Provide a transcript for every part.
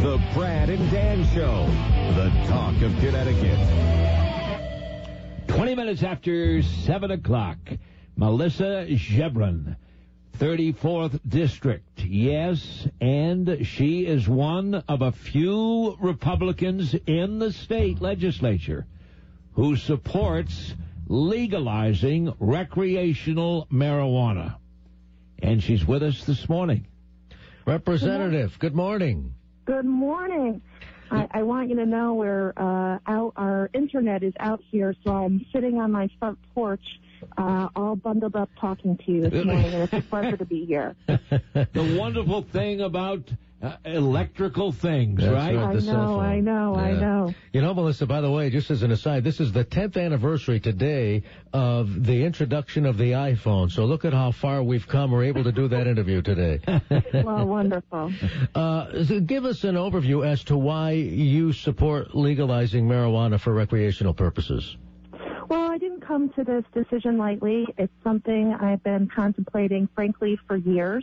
The Brad and Dan Show, the talk of Connecticut. 20 minutes after 7 o'clock, Melissa Gebran, 34th District. Yes, and she is one of a few Republicans in the state legislature who supports legalizing recreational marijuana. And she's with us this morning. Representative, good morning. Good morning. I want you to know our internet is out here, so I'm sitting on my front porch, all bundled up talking to you this morning, and it's a pleasure to be here. The wonderful thing about electrical things, That's right? I know. You know, Melissa, by the way, just as an aside, this is the 10th anniversary today of the introduction of the iPhone. So look at how far we've come. We're able to do that interview today. Well, wonderful. Give us an overview as to why you support legalizing marijuana for recreational purposes. Well, I didn't come to this decision lightly. It's something I've been contemplating, frankly, for years.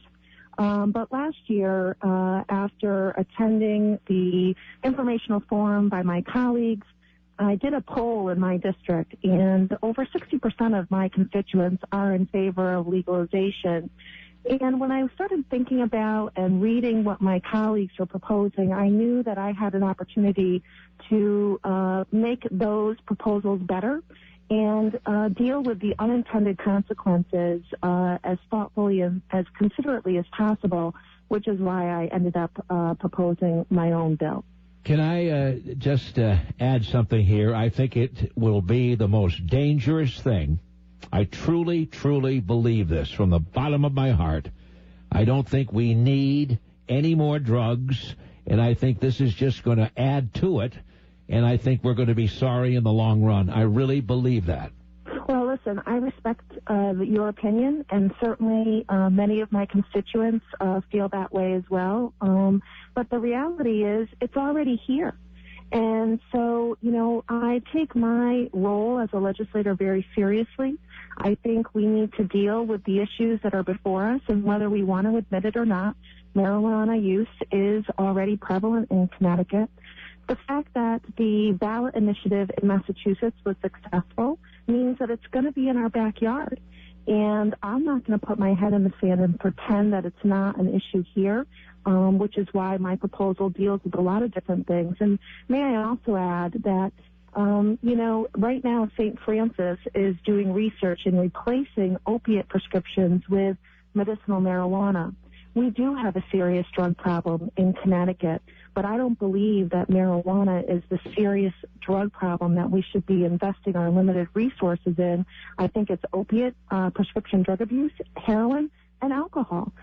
But last year, after attending the informational forum by my colleagues, I did a poll in my district, and over 60% of my constituents are in favor of legalization. And when I started thinking about and reading what my colleagues were proposing, I knew that I had an opportunity to make those proposals better and deal with the unintended consequences as thoughtfully and as considerately as possible, which is why I ended up proposing my own bill. Can I just add something here? I think it will be the most dangerous thing. I truly, truly believe this from the bottom of my heart. I don't think we need any more drugs, and I think this is just going to add to it. And I think we're going to be sorry in the long run. I really believe that. Well, listen, I respect your opinion, and certainly many of my constituents feel that way as well. But the reality is it's already here. And so, you know, I take my role as a legislator very seriously. I think we need to deal with the issues that are before us, and whether we want to admit it or not, marijuana use is already prevalent in Connecticut. The fact that the ballot initiative in Massachusetts was successful means that it's going to be in our backyard. And I'm not going to put my head in the sand and pretend that it's not an issue here, which is why my proposal deals with a lot of different things. And may I also add that, you know, right now St. Francis is doing research in replacing opiate prescriptions with medicinal marijuana. We do have a serious drug problem in Connecticut, but I don't believe that marijuana is the serious drug problem that we should be investing our limited resources in. I think it's opiate, prescription drug abuse, heroin, and alcohol.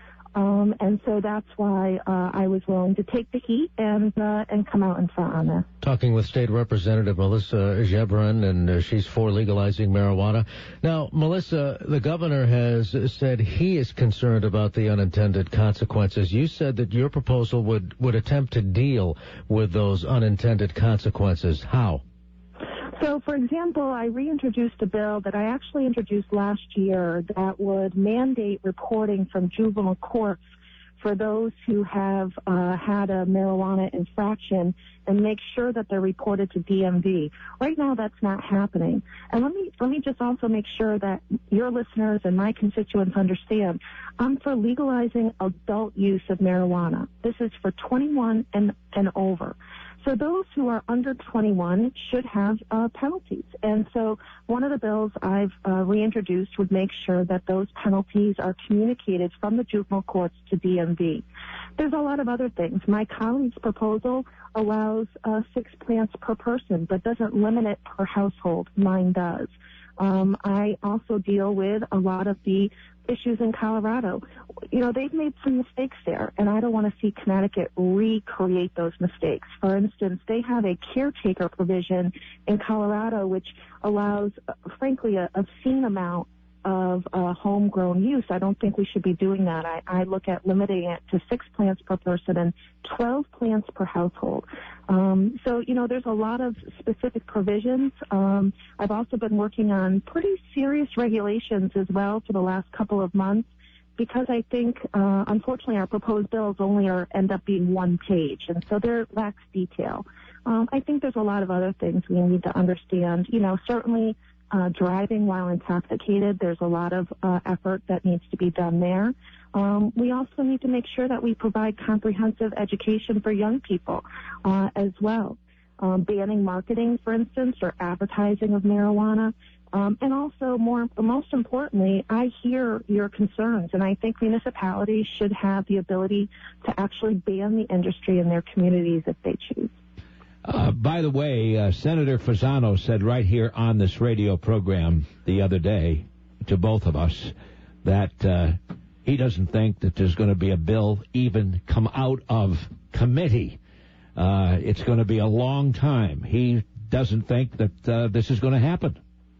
And so that's why I was willing to take the heat and come out in front on this. Talking with State Representative Melissa Gebran, and she's for legalizing marijuana. Now, Melissa, the governor has said he is concerned about the unintended consequences. You said that your proposal would attempt to deal with those unintended consequences. How? So, for example, I reintroduced a bill that I actually introduced last year that would mandate reporting from juvenile courts for those who have had a marijuana infraction and make sure that they're reported to DMV. Right now, that's not happening. And let me just also make sure that your listeners and my constituents understand, I'm for legalizing adult use of marijuana. This is for 21 and over. So those who are under 21 should have penalties. And so one of the bills I've reintroduced would make sure that those penalties are communicated from the juvenile courts to DMV. There's a lot of other things. My colleague's proposal allows 6 plants per person, but doesn't limit it per household. Mine does. I also deal with a lot of the issues in Colorado. You know, they've made some mistakes there, and I don't want to see Connecticut recreate those mistakes. For instance, they have a caretaker provision in Colorado which allows, frankly, a obscene amount of homegrown use. I don't think we should be doing that. I look at limiting it to 6 plants per person and 12 plants per household. So, you know, there's a lot of specific provisions. I've also been working on pretty serious regulations as well for the last couple of months because I think, unfortunately, our proposed bills only end up being one page, and so there lacks detail. I think there's a lot of other things we need to understand. Certainly driving while intoxicated, there's a lot of effort that needs to be done there. We also need to make sure that we provide comprehensive education for young people as well. Banning marketing, for instance, or advertising of marijuana. And also, most importantly, I hear your concerns, and I think municipalities should have the ability to actually ban the industry in their communities if they choose. By the way, Senator Fasano said right here on this radio program the other day to both of us that he doesn't think that there's going to be a bill even come out of committee. It's going to be a long time. He doesn't think that this is going to happen.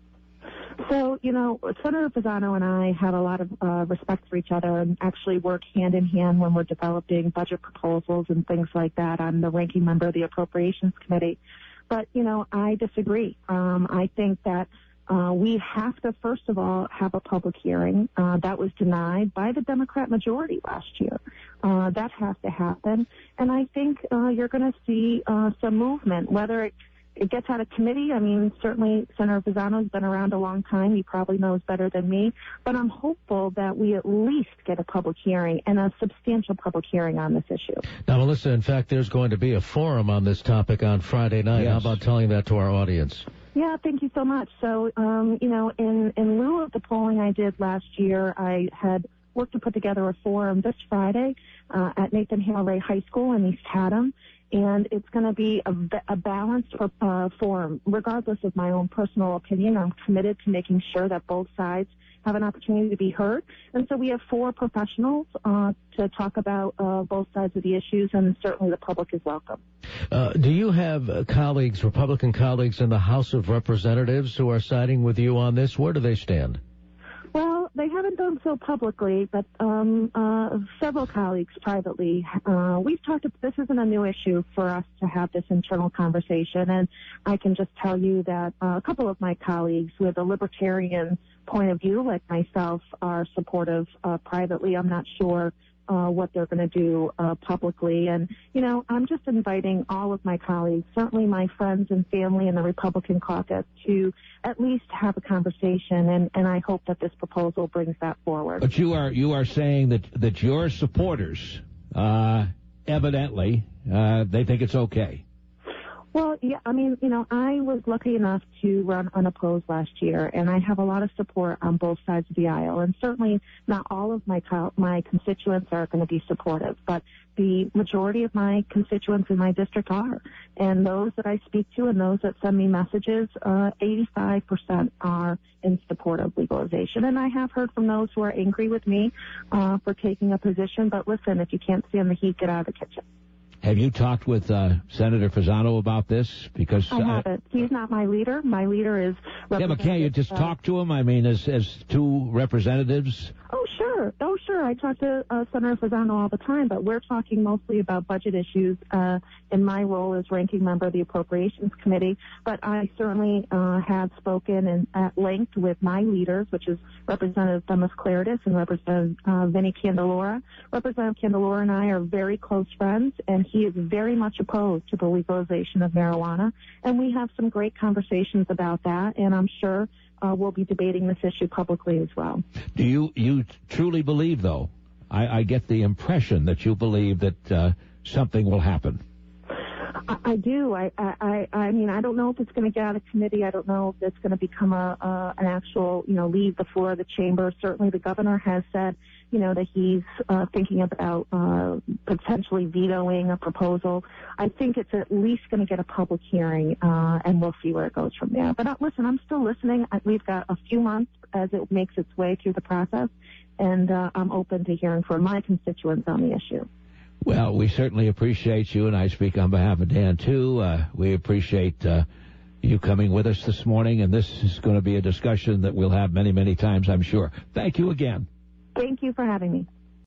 So, Senator Fasano and I have a lot of respect for each other and actually work hand in hand when we're developing budget proposals and things like that. I'm the ranking member of the Appropriations Committee. But, I disagree. I think that we have to, first of all, have a public hearing. That was denied by the Democrat majority last year. That has to happen. And I think you're going to see some movement, whether it gets out of committee. I mean, certainly Senator Fasano's been around a long time. He probably knows better than me. But I'm hopeful that we at least get a public hearing and a substantial public hearing on this issue. Now, Melissa, in fact, there's going to be a forum on this topic on Friday night. Yes. How about telling that to our audience? Yeah, thank you so much. So, in lieu of the polling I did last year, I had worked to put together a forum this Friday at Nathan Hale Ray High School in East Haddam. And it's going to be a balanced forum. Regardless of my own personal opinion, I'm committed to making sure that both sides have an opportunity to be heard. And so we have 4 professionals to talk about both sides of the issues, and certainly the public is welcome. Do you have colleagues, Republican colleagues in the House of Representatives who are siding with you on this? Where do they stand? Well, they haven't done so publicly, but several colleagues privately. We've talked. This isn't a new issue for us to have this internal conversation, and I can just tell you that a couple of my colleagues with a libertarian point of view, like myself, are supportive privately. I'm not sure what they're going to do publicly. And, I'm just inviting all of my colleagues, certainly my friends and family in the Republican caucus, to at least have a conversation, and I hope that this proposal brings that forward. But you are saying that your supporters, evidently, they think it's okay. Well, yeah, I mean, I was lucky enough to run unopposed last year, and I have a lot of support on both sides of the aisle. And certainly not all of my constituents are going to be supportive, but the majority of my constituents in my district are. And those that I speak to and those that send me messages, 85% are in support of legalization. And I have heard from those who are angry with me for taking a position. But listen, if you can't stand the heat, get out of the kitchen. Have you talked with Senator Fasano about this? Because I haven't. He's not my leader. My leader is Representative. Yeah, but can't you just talk to him? I mean, as 2 representatives? Oh, sure. I talk to Senator Fasano all the time, but we're talking mostly about budget issues in my role as ranking member of the Appropriations Committee. But I certainly have spoken at length with my leaders, which is Representative Demis Claridis and Representative Vinnie Candelora. Representative Candelora and I are very close friends, and he is very much opposed to the legalization of marijuana. And we have some great conversations about that, and I'm sure we'll be debating this issue publicly as well. Do you truly believe, though? I get the impression that you believe that something will happen. I do. I mean, I don't know if it's going to get out of committee. I don't know if it's going to become an actual, leave the floor of the chamber. Certainly the governor has said, that he's thinking about potentially vetoing a proposal. I think it's at least going to get a public hearing, and we'll see where it goes from there. But listen, I'm still listening. We've got a few months as it makes its way through the process, and I'm open to hearing from my constituents on the issue. Well, we certainly appreciate you, and I speak on behalf of Dan, too. We appreciate you coming with us this morning, and this is going to be a discussion that we'll have many, many times, I'm sure. Thank you again. Thank you for having me.